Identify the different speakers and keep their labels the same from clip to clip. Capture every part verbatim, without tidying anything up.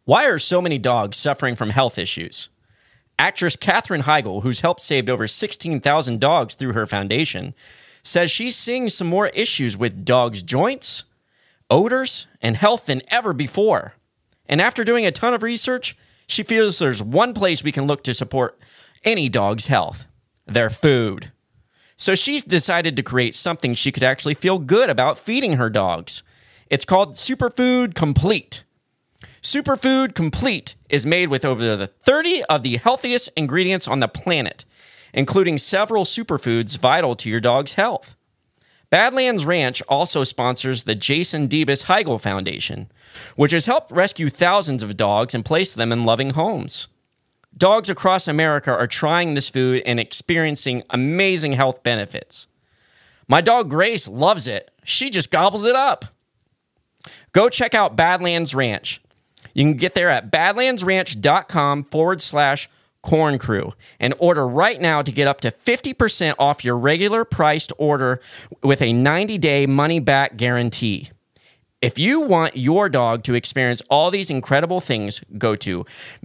Speaker 1: Why are so many dogs suffering from health issues? Actress Katherine Heigl, who's helped save over sixteen thousand dogs through her foundation, says she's seeing some more issues with dogs' joints, odors, and health than ever before. And after doing a ton of research, she feels there's one place we can look to support any dog's health: their food. So she's decided to create something she could actually feel good about feeding her dogs. It's called Superfood Complete. Superfood Complete is made with over the thirty of the healthiest ingredients on the planet, including several superfoods vital to your dog's health. Badlands Ranch also sponsors the Jason Debus Heigl Foundation, which has helped rescue thousands of dogs and place them in loving homes. Dogs across America are trying this food and experiencing amazing health benefits. My dog Grace loves it. She just gobbles it up. Go check out Badlands Ranch. You can get there at badlandsranch.com forward slash corn crew and order right now to get up to fifty percent off your regular priced order with a ninety-day money-back guarantee. If you want your dog to experience all these incredible things, go to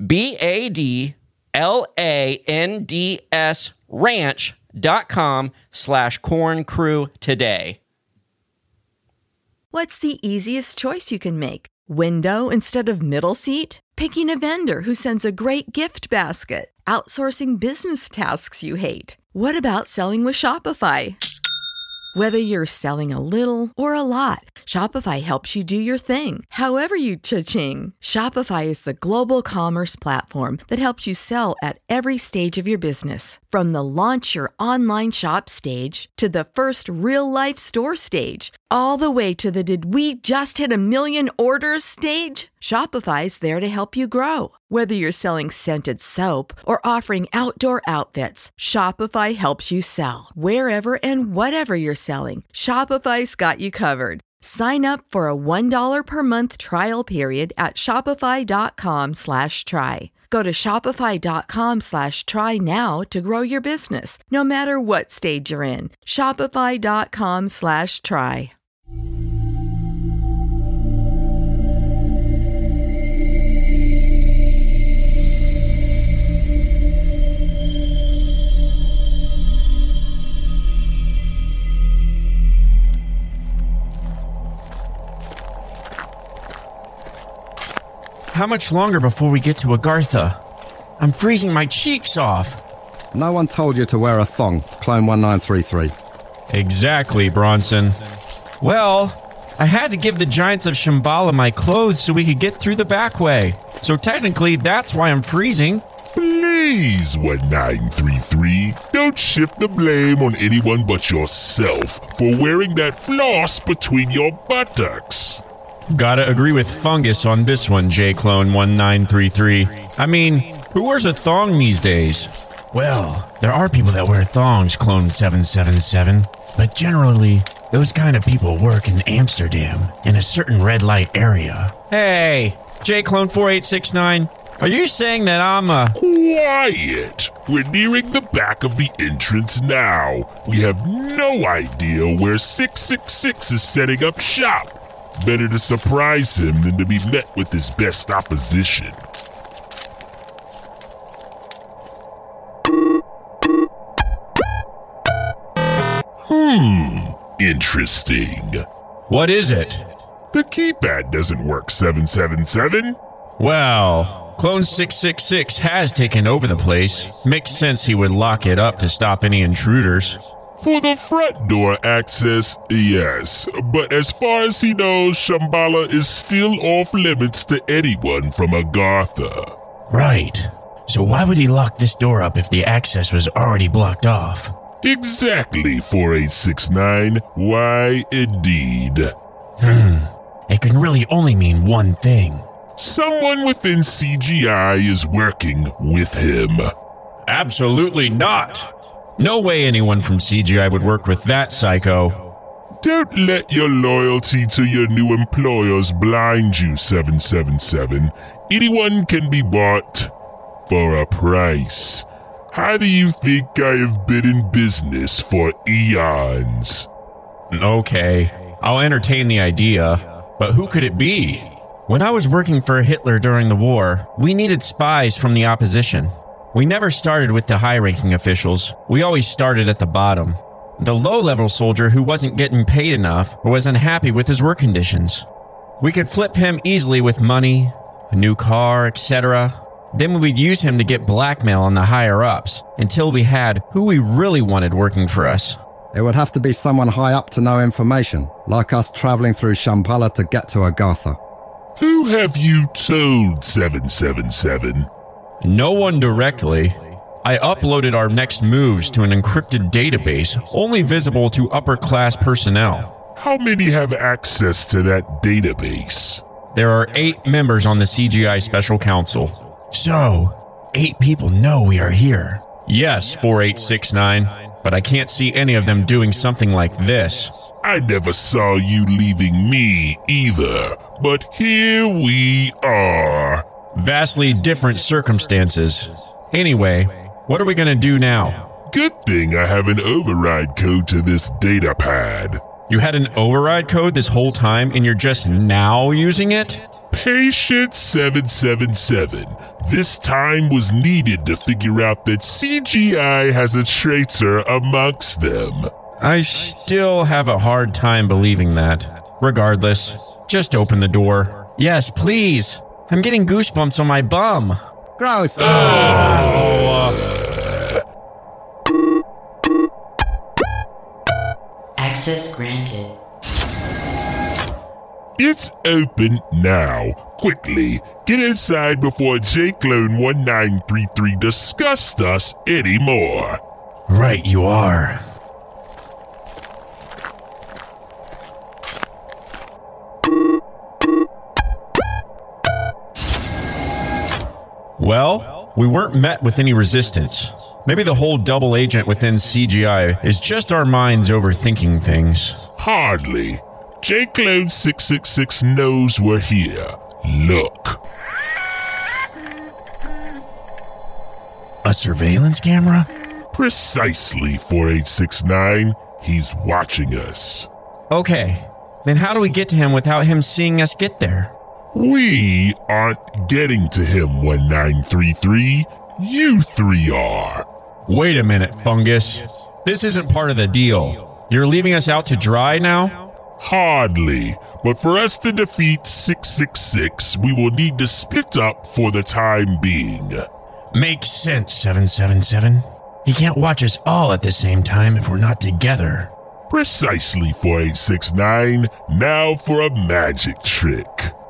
Speaker 1: B-A-D-L-A-N-D-S ranch.com slash corn crew today.
Speaker 2: What's the easiest choice you can make? Window instead of middle seat? Picking a vendor who sends a great gift basket? Outsourcing business tasks you hate? What about selling with Shopify? Whether you're selling a little or a lot, Shopify helps you do your thing, however you cha-ching. Shopify is the global commerce platform that helps you sell at every stage of your business. From the launch your online shop stage to the first real-life store stage, all the way to the did we just hit a million orders stage. Shopify's there to help you grow. Whether you're selling scented soap or offering outdoor outfits, Shopify helps you sell. Wherever and whatever you're selling, Shopify's got you covered. Sign up for a one dollar per month trial period at shopify.com slash try. Go to shopify.com slash try now to grow your business, no matter what stage you're in. Shopify.com slash try.
Speaker 1: How much longer before we get to Agartha? I'm freezing my cheeks off.
Speaker 3: No one told you to wear a thong, Clone one nine three three.
Speaker 1: Exactly, Bronson. Well, I had to give the Giants of Shambhala my clothes so we could get through the back way. So technically, that's why I'm freezing.
Speaker 4: Please, one nine three three, don't shift the blame on anyone but yourself for wearing that floss between your buttocks.
Speaker 1: Gotta agree with Fungus on this one, J-Clone one nine three three. I mean, who wears a thong these days? Well, there are people that wear thongs, Clone seven seven seven. But generally, those kind of people work in Amsterdam, in a certain red light area. Hey, J-Clone four eight six nine, are you saying that I'm a...
Speaker 4: Quiet! We're nearing the back of the entrance now. We have no idea where six six six is setting up shop. Better to surprise him than to be met with his best opposition. Hmm, interesting.
Speaker 1: What is it?
Speaker 4: The keypad doesn't work, seven seven seven.
Speaker 1: Well, Clone six six six has taken over the place. Makes sense he would lock it up to stop any intruders.
Speaker 4: For the front door access, yes. But as far as he knows, Shambhala is still off limits to anyone from Agartha.
Speaker 1: Right. So why would he lock this door up if the access was already blocked off?
Speaker 4: Exactly, four eight six nine. Why, indeed.
Speaker 1: Hmm. It can really only mean one thing.
Speaker 4: Someone within C G I is working with him.
Speaker 1: Absolutely not. No way anyone from C G I would work with that psycho.
Speaker 4: Don't let your loyalty to your new employers blind you, seven seven seven. Anyone can be bought for a price. How do you think I have been in business for eons?
Speaker 1: Okay, I'll entertain the idea, but who could it be? When I was working for Hitler during the war, we needed spies from the opposition. We never started with the high-ranking officials. We always started at the bottom. The low-level soldier who wasn't getting paid enough or was unhappy with his work conditions. We could flip him easily with money, a new car, et cetera. Then we'd use him to get blackmail on the higher-ups until we had who we really wanted working for us.
Speaker 3: It would have to be someone high up to know information, like us traveling through Shambhala to get to Agartha.
Speaker 4: Who have you told, seven seven seven?
Speaker 1: No one directly. I uploaded our next moves to an encrypted database, only visible to upper-class personnel.
Speaker 4: How many have access to that database?
Speaker 1: There are eight members on the C G I Special Council. So, eight people know we are here. Yes, four eight six nine, but I can't see any of them doing something like this.
Speaker 4: I never saw you leaving me either, but here we are.
Speaker 1: Vastly different circumstances. Anyway, what are we gonna do now?
Speaker 4: Good thing I have an override code to this data pad.
Speaker 1: You had an override code this whole time and you're just now using it?
Speaker 4: Patient seven seven seven. This time was needed to figure out that C G I has a traitor amongst them.
Speaker 1: I still have a hard time believing that. Regardless, just open the door. Yes, please. I'm getting goosebumps on my bum.
Speaker 3: Gross!
Speaker 5: Access granted.
Speaker 4: It's open now. Quickly, get inside before J Clone one nine three three disgusts us anymore.
Speaker 1: Right, you are. Well, we weren't met with any resistance. Maybe the whole double agent within C G I is just our minds overthinking things.
Speaker 4: Hardly. J Clone six six six knows we're here. Look.
Speaker 1: A surveillance camera?
Speaker 4: Precisely, four eight six nine. He's watching us.
Speaker 1: Okay, then how do we get to him without him seeing us get there?
Speaker 4: We aren't getting to him, one nine three three. You three are.
Speaker 1: Wait a minute, Fungus. This isn't part of the deal. You're leaving us out to dry now?
Speaker 4: Hardly. But for us to defeat six six six, we will need to split up for the time being.
Speaker 1: Makes sense, seven seven seven. He can't watch us all at the same time if we're not together.
Speaker 4: Precisely, four eight six nine. Now for a magic trick.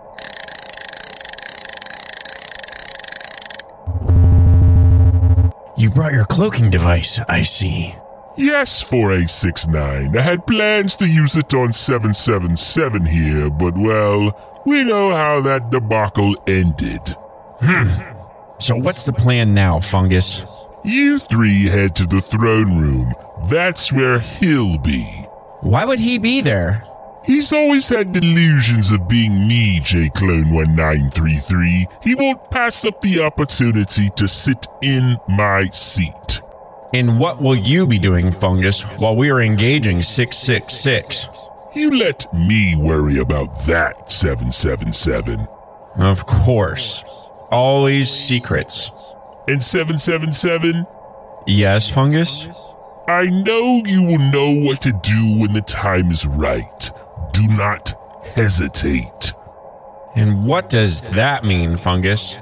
Speaker 1: You brought your cloaking device, I see.
Speaker 4: Yes, four eight six nine. I had plans to use it on seven seven seven here, but well, we know how that debacle ended.
Speaker 1: Hmm. So what's the plan now, Fungus?
Speaker 4: You three head to the throne room. That's where he'll be.
Speaker 1: Why would he be there?
Speaker 4: He's always had delusions of being me, J Clone one nine three three. He won't pass up the opportunity to sit in my seat.
Speaker 1: And what will you be doing, Fungus, while we are engaging six six six?
Speaker 4: You let me worry about that, seven seven seven.
Speaker 1: Of course. Always secrets.
Speaker 4: And seven seven seven?
Speaker 1: Yes, Fungus?
Speaker 4: I know you will know what to do when the time is right. Do not hesitate.
Speaker 1: And what does that mean, Fungus?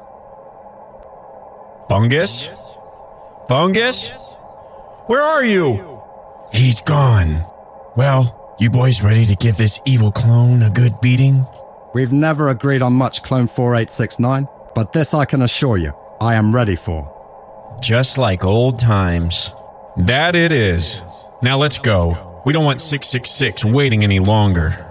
Speaker 1: Fungus? Fungus? Where are you? He's gone. Well, you boys ready to give this evil clone a good beating?
Speaker 3: We've never agreed on much, Clone four eight six nine, but this I can assure you, I am ready for.
Speaker 1: Just like old times. That it is. Now let's go. We don't want six six six waiting any longer.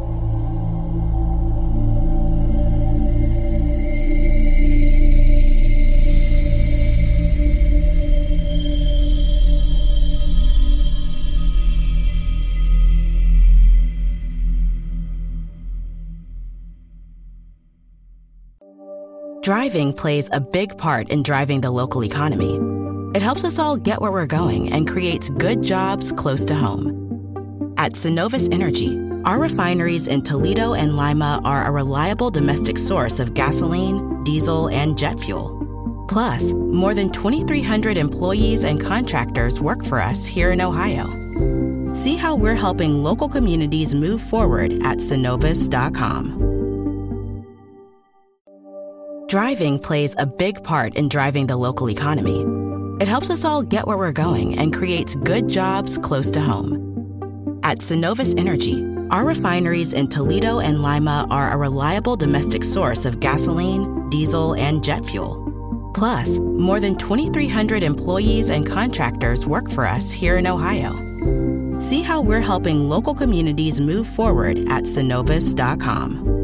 Speaker 6: Driving plays a big part in driving the local economy. It helps us all get where we're going and creates good jobs close to home. At Synovus Energy, Our refineries in Toledo and Lima are a reliable domestic source of gasoline, diesel, and jet fuel. Plus, more than twenty-three hundred employees and contractors work for us here in Ohio. See how we're helping local communities move forward at Synovus dot com. Driving plays a big part in driving the local economy. It helps us all get where we're going and creates good jobs close to home. At Synovus Energy, our refineries in Toledo and Lima are a reliable domestic source of gasoline, diesel, and jet fuel. Plus, more than twenty-three hundred employees and contractors work for us here in Ohio. See how we're helping local communities move forward at Synovus dot com.